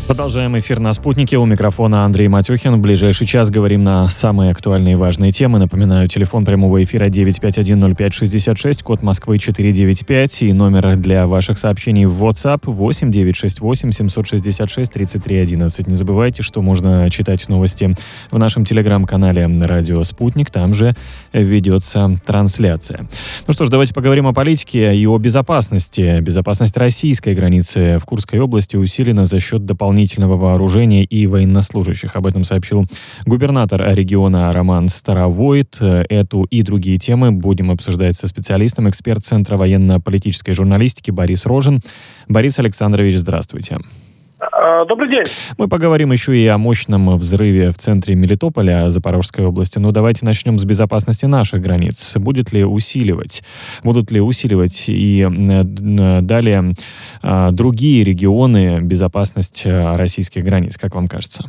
Продолжаем эфир на «Спутнике». У микрофона Андрей Матюхин. В ближайший час говорим на самые актуальные и важные темы. Напоминаю, телефон прямого эфира 9510566, код Москвы 495 и номер для ваших сообщений в WhatsApp 8968 766 3311. Не забывайте, что можно читать новости в нашем телеграм-канале «Радио Спутник». Там же ведется трансляция. Ну что ж, давайте поговорим о политике и о безопасности. Безопасность российской границы в Курской области усилена за счет дополнительного вооружения и военнослужащих. Об этом сообщил губернатор региона Роман Старовойт. Эту и другие темы будем обсуждать со специалистом, эксперт Центра военно-политической журналистики Борис Рожин. Борис Александрович, здравствуйте. Добрый день. Мы поговорим еще и о мощном взрыве в центре Мелитополя Запорожской области. Но давайте начнем с безопасности наших границ. Будут ли усиливать и далее другие регионы безопасность российских границ, как вам кажется?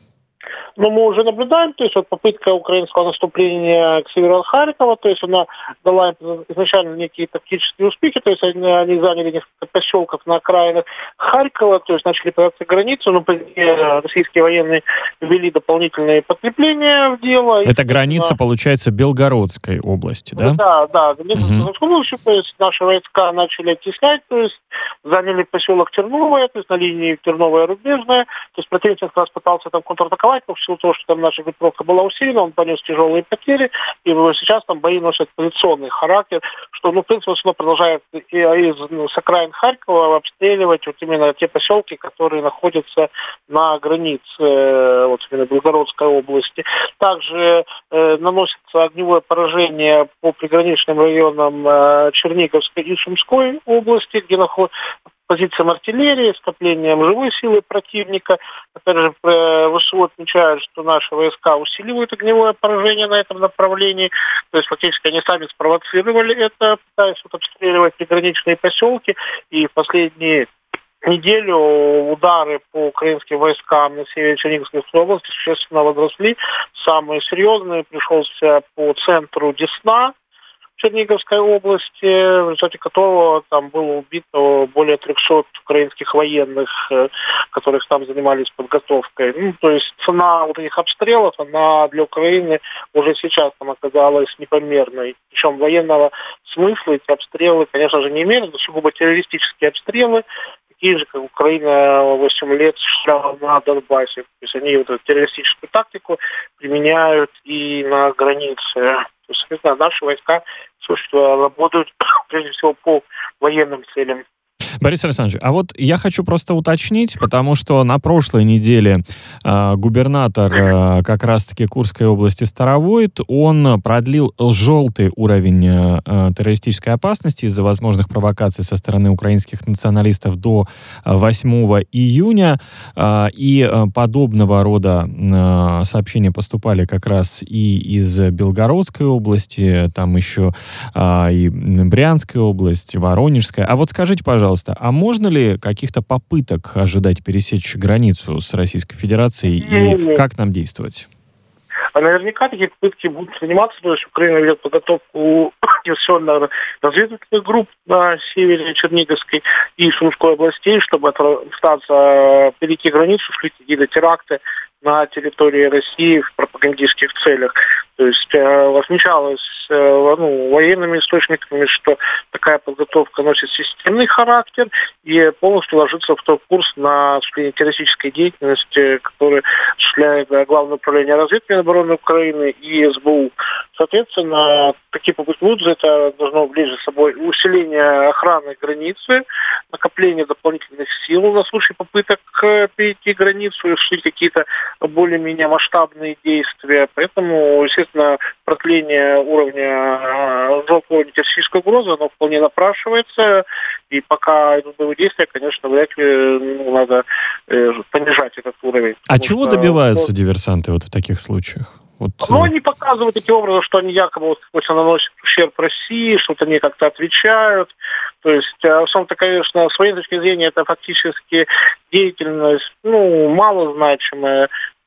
Но мы уже наблюдаем, то есть вот попытка украинского наступления к северу от Харькова, то есть она дала изначально некие тактические успехи, то есть они заняли несколько поселков на окраинах Харькова, то есть начали податься границу, но позднее российские военные ввели дополнительные подкрепления в дело. Это граница, получается, Белгородской области, да? Да. То есть наши войска начали оттеснять, то есть заняли поселок Терновое, то есть на линии Терновая-Рубежная, то есть противник как раз пытался там контратаковать, но в силу того, что там наша группировка была усилена, он понес тяжелые потери, и сейчас там бои носят позиционный характер, что, в принципе, он продолжает с окраин Харькова обстреливать вот именно те поселки, которые находятся на границе вот именно Белгородской области. Также наносится огневое поражение по приграничным районам Черниговской и Сумской области, где находятся позициям артиллерии, скоплением живой силы противника. Опять же, ВСУ отмечают, что наши войска усиливают огневое поражение на этом направлении. То есть, фактически, они сами спровоцировали это, пытаясь обстреливать приграничные поселки. И в последние неделю удары по украинским войскам на севере Черниговской области существенно возросли. Самые серьезные пришелся по центру Десна Черниговской области, в результате которого там было убито более 300 украинских военных, которых там занимались подготовкой. То есть цена вот этих обстрелов, она для Украины уже сейчас там оказалась непомерной. Причем военного смысла эти обстрелы, конечно же, не имеют, это сугубо террористические обстрелы, такие же, как Украина 8 лет шла на Донбассе. То есть они вот эту террористическую тактику применяют и на границе. То есть, наши войска работают прежде всего по военным целям. Борис Александрович, а вот я хочу просто уточнить, потому что на прошлой неделе губернатор как раз-таки Курской области Старовойт, он продлил желтый уровень террористической опасности из-за возможных провокаций со стороны украинских националистов до 8 июня. И подобного рода сообщения поступали как раз и из Белгородской области, там еще и Брянская область, Воронежская. А вот скажите, пожалуйста, а можно ли каких-то попыток ожидать пересечь границу с Российской Федерацией и как нам действовать? Наверняка такие попытки будут заниматься, то есть Украина ведет подготовку диверсионно-разведывательных групп на севере Черниговской и Сумской областей, чтобы перейти границу, шли какие-то теракты на территории России в пропагандистских целях. То есть отмечалось военными источниками, что такая подготовка носит системный характер и полностью ложится в тот курс на осуществление террористической деятельности, который осуществляет Главное управление разведки обороны Украины и СБУ. Соответственно, такие попытки будут, это должно влечь за собой усиление охраны границы, накопление дополнительных сил на случай попыток перейти границу и осуществить какие-то более-менее масштабные действия. Поэтому, естественно, продление уровня желтого террористической угрозы, оно вполне напрашивается. И пока идут боевые действия, конечно, вряд ли надо понижать этот уровень. А чего добиваются диверсанты вот в таких случаях? Они показывают таким образом, что они якобы наносят ущерб России, что-то они как-то отвечают. То есть, в основном-то, конечно, с военной точки зрения, это фактически деятельность, малозначимая.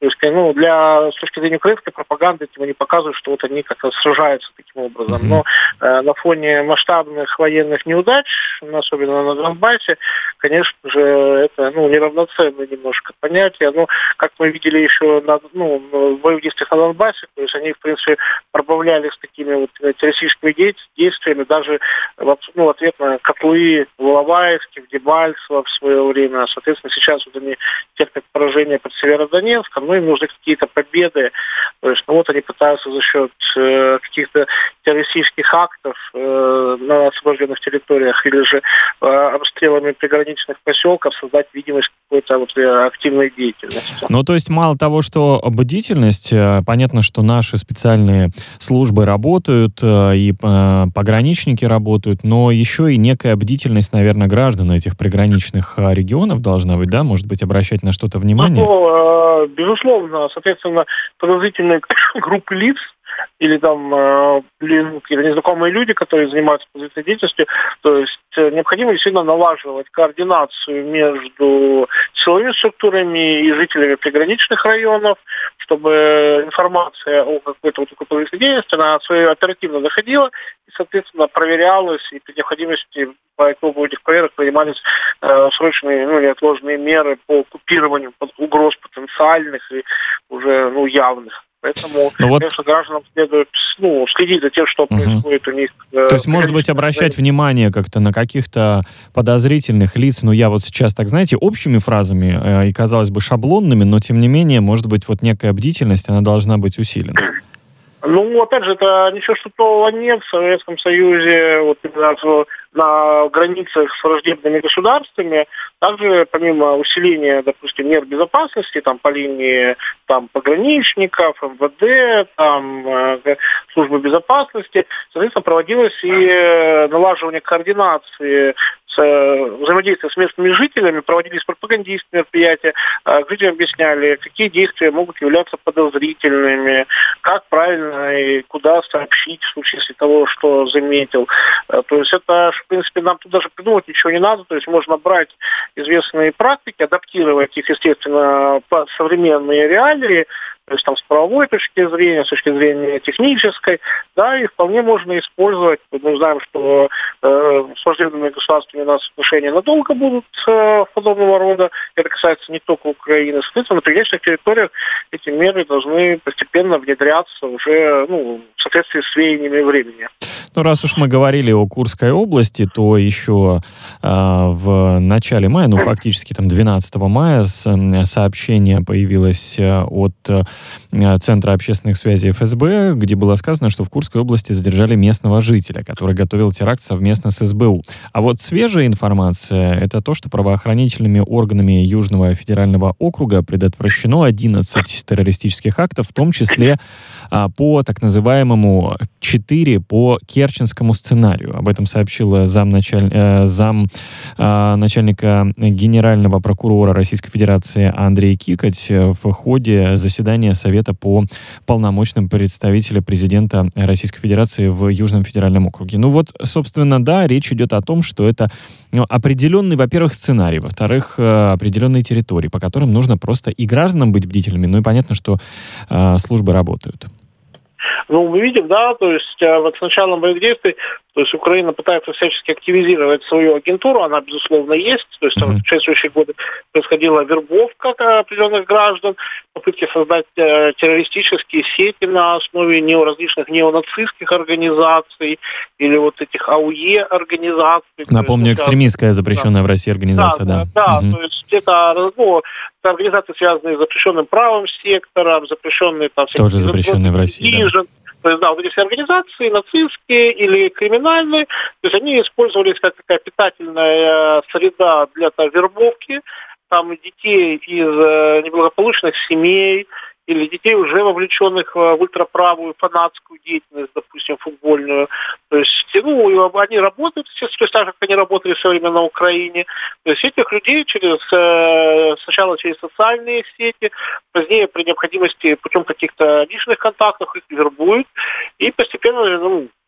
То есть, с точки зрения украинской пропаганды, этим они показывают, что вот они как-то сражаются таким образом. Но на фоне масштабных военных неудач, особенно на Донбассе, конечно же, это неравноценное немножко понятие. Как мы видели еще в боевых действиях на Донбассе, то есть они, в принципе, пробавляли с такими вот террористическими действиями, даже в ответ на котлы в Иловайске, в Дебальцево в свое время. Соответственно, сейчас вот они терпят поражение под Северодонецком, им нужны какие-то победы. То есть, они пытаются за счет каких-то террористических актов на освобожденных территориях или же обстрелами приграничных поселков создать видимость какой-то активной деятельности. То есть мало того, что бдительность, понятно, что наши специальные службы работают, и пограничники работают, но еще и некая бдительность, наверное, граждан этих приграничных регионов должна быть, да? Может быть, обращать на что-то внимание? Безусловно, соответственно, подозрительные группы лиц или какие-то незнакомые люди, которые занимаются подозрительной деятельностью, то есть необходимо действительно налаживать координацию между силовыми структурами и жителями приграничных районов, чтобы информация о какой-то такой подозрительной деятельности, она оперативно доходила и, соответственно, проверялась, и при необходимости по итогу этих проверок принимались срочные, неотложные меры по купированию угроз потенциальных и уже, явных. Поэтому, конечно, гражданам следует следить за тем, что происходит у них. То есть, может быть, обращать внимание как-то на каких-то подозрительных лиц, я вот сейчас так, знаете, общими фразами и, казалось бы, шаблонными, но, тем не менее, может быть, вот некая бдительность, она должна быть усилена. Опять же, это ничего что нового нет. В Советском Союзе, на границах с враждебными государствами, также помимо усиления, допустим, мер безопасности, по линии пограничников, МВД, службы безопасности, соответственно, проводилось и налаживание координации взаимодействия с местными жителями, проводились пропагандистские мероприятия, людям объясняли, какие действия могут являться подозрительными, как правильно и куда сообщить в случае того, что заметил. То есть это, в принципе, нам тут даже придумать ничего не надо, то есть можно брать известные практики, адаптировать их, естественно, под современные реалии, то есть с правовой точки зрения, с точки зрения технической, и вполне можно использовать. Мы знаем, что с враждебными государствами у нас отношения надолго будут подобного рода. Это касается не только Украины. Соответственно, на приграничных территориях эти меры должны постепенно внедряться уже в соответствии с веяниями времени. Раз уж мы говорили о Курской области, то еще в начале мая, фактически 12 мая, сообщение появилось от Центра общественных связей ФСБ, где было сказано, что в Курской области задержали местного жителя, который готовил теракт совместно с СБУ. А вот свежая информация — это то, что правоохранительными органами Южного федерального округа предотвращено 11 террористических актов, в том числе по так называемому 4 по Керченскому сценарию. Об этом сообщила замначальника Генерального прокурора Российской Федерации Андрей Кикоть в ходе заседания Совета по полномочным представителя президента Российской Федерации в Южном федеральном округе. Собственно, речь идет о том, что это определенный, во-первых, сценарий, во-вторых, определенные территории, по которым нужно просто и гражданам быть бдительными, и понятно, что службы работают. Мы видим, то есть с началом боевых действий, то есть Украина пытается всячески активизировать свою агентуру, она, безусловно, есть. То есть в предшествующие годы происходила вербовка определенных граждан, попытки создать террористические сети на основе различных неонацистских организаций или этих АУЕ организаций. Напомню, экстремистская запрещенная в России организация, да. То есть это организации, связанные с запрещенным правым сектором, запрещенные тоже запрещенные в России, да. То есть, эти все организации, нацистские или криминальные, то есть они использовались как такая питательная среда для вербовки детей из неблагополучных семей или детей, уже вовлеченных в ультраправую фанатскую деятельность, допустим, футбольную. То есть, они работают, естественно, так, как они работали все время на Украине. То есть этих людей сначала через социальные сети, позднее при необходимости путем каких-то личных контактов их вербуют и постепенно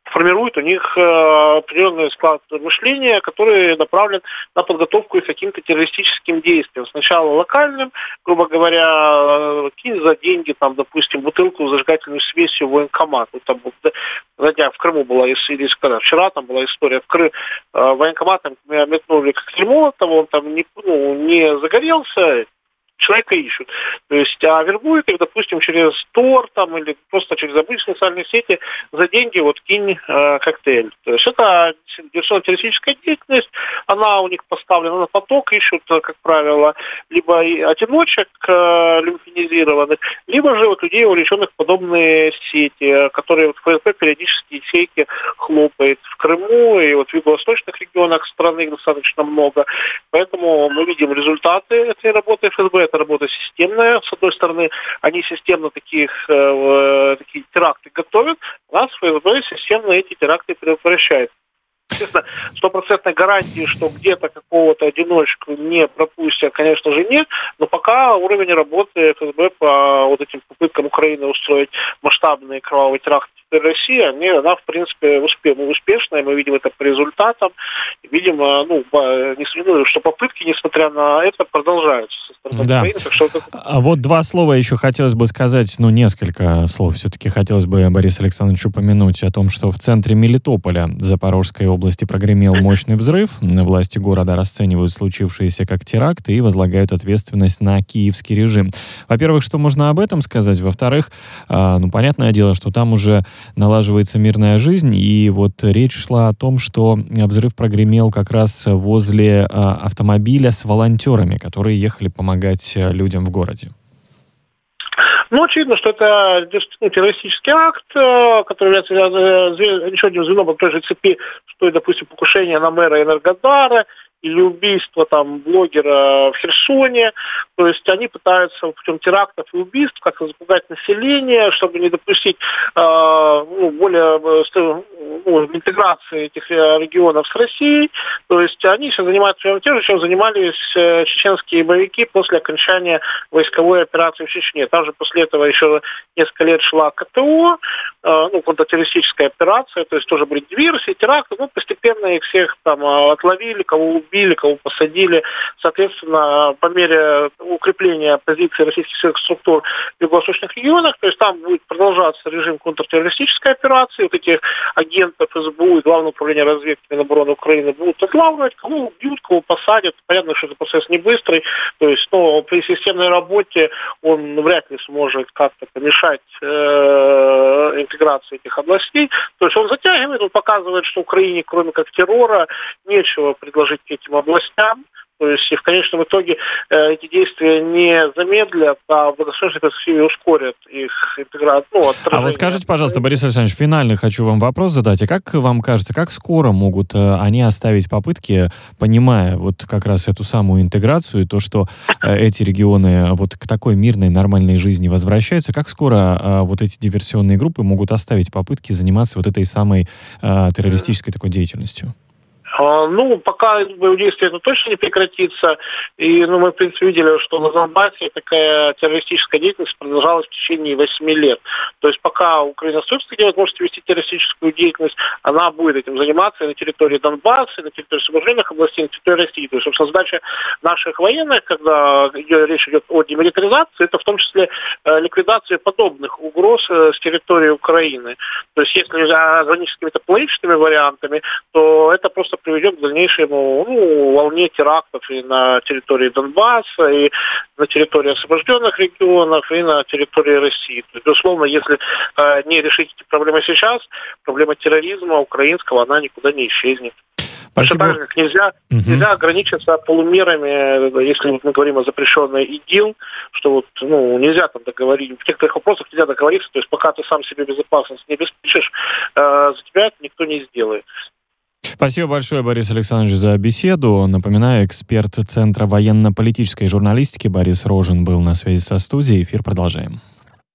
формирует у них определенный склад мышления, который направлен на подготовку их к каким-то террористическим действиям. Сначала локальным, грубо говоря, кинь за деньги, там, допустим, бутылку с зажигательной смесью в военкомат. Вот там, зайдя в Крыму была история, вчера там была история, военкоматом метнули коктейль Молотова, он там не загорелся, человека ищут. То есть, а вербуют их, допустим, через Тор там, или просто через обычные социальные сети за деньги, вот кинь коктейль. То есть это диверсионно-террористическая деятельность, она у них поставлена на поток, ищут, как правило, либо одиночек лимфинизированных, либо же вот людей, увлеченных в подобные сети, которые вот ФСБ периодически ячейки хлопает в Крыму и вот в юго-восточных регионах страны их достаточно много. Поэтому мы видим результаты этой работы ФСБ. Это работа системная. С одной стороны, они системно такие теракты готовят, а нас ФСБ системно эти теракты предотвращает. Естественно, стопроцентной гарантии, что где-то какого-то одиночку не пропустят, конечно же, нет, но пока уровень работы ФСБ по вот этим попыткам Украины устроить масштабные кровавые теракты в России, она, в принципе, успешная, мы видим это по результатам, видим, что попытки, несмотря на это, продолжаются со стороны Украины. Так что А вот два слова еще хотелось бы сказать, несколько слов все-таки хотелось бы Борису Александровичу упомянуть о том, что в центре Мелитополя Запорожской области прогремел мощный взрыв. Власти города расценивают случившееся как теракт и возлагают ответственность на киевский режим. Во-первых, что можно об этом сказать? Во-вторых, понятное дело, что там уже налаживается мирная жизнь, и вот речь шла о том, что взрыв прогремел как раз возле автомобиля с волонтерами, которые ехали помогать людям в городе. Очевидно, что это террористический акт, который является еще одним звеном в той же цепи, что и, допустим, покушение на мэра Энергодара или убийство там блогера в Херсоне. То есть они пытаются путем терактов и убийств как-то запугать население, чтобы не допустить более интеграции этих регионов с Россией. То есть они сейчас занимаются прямо тем же, чем занимались чеченские боевики после окончания войсковой операции в Чечне. Там же после этого еще несколько лет шла КТО, контртеррористическая операция, то есть тоже были диверсии, теракты, постепенно их всех там отловили, кого убили, кого посадили. Соответственно, по мере укрепления позиций российских силовых структур в юго-восточных регионах, то есть там будет продолжаться режим контртеррористической операции, вот этих агентов СБУ и Главного управления разведки Минобороны Украины будут отлавливать, кого убьют, кого посадят. Понятно, что этот процесс не быстрый, то есть, при системной работе он вряд ли сможет как-то помешать интеграции этих областей. То есть он затягивает, он показывает, что Украине, кроме как террора, нечего предложить этим областям. То есть и в конечном итоге эти действия не замедлят, а в долгосрочной перспективе ускорят их интеграцию. А вот скажите, пожалуйста, Борис Александрович, финальный хочу вам вопрос задать. А как вам кажется, как скоро могут они оставить попытки, понимая вот как раз эту самую интеграцию, то, что эти регионы вот к такой мирной, нормальной жизни возвращаются, как скоро вот эти диверсионные группы могут оставить попытки заниматься вот этой самой террористической такой деятельностью? Пока действие это точно не прекратится. И мы, в принципе, видели, что на Донбассе такая террористическая деятельность продолжалась в течение 8 лет. То есть пока Украина остается где может вести террористическую деятельность, она будет этим заниматься и на территории Донбасса, и на территории освобожденных областей, и на территории России. То есть, собственно, задача наших военных, когда речь идет о демилитаризации, это в том числе ликвидация подобных угроз с территории Украины. То есть если ограничить какими-то половинчатыми вариантами, то это просто приведет к дальнейшему волне терактов и на территории Донбасса, и на территории освобожденных регионов, и на территории России. То есть, безусловно, если не решить эти проблемы сейчас, проблема терроризма украинского, она никуда не исчезнет. Точно так же, как нельзя ограничиться полумерами, если мы говорим о запрещенной ИГИЛ, что нельзя там договорить, в некоторых вопросах нельзя договориться, то есть пока ты сам себе безопасность не обеспечишь, за тебя это никто не сделает. Спасибо большое, Борис Александрович, за беседу. Напоминаю, эксперт Центра военно-политической журналистики Борис Рожин был на связи со студией. Эфир продолжаем.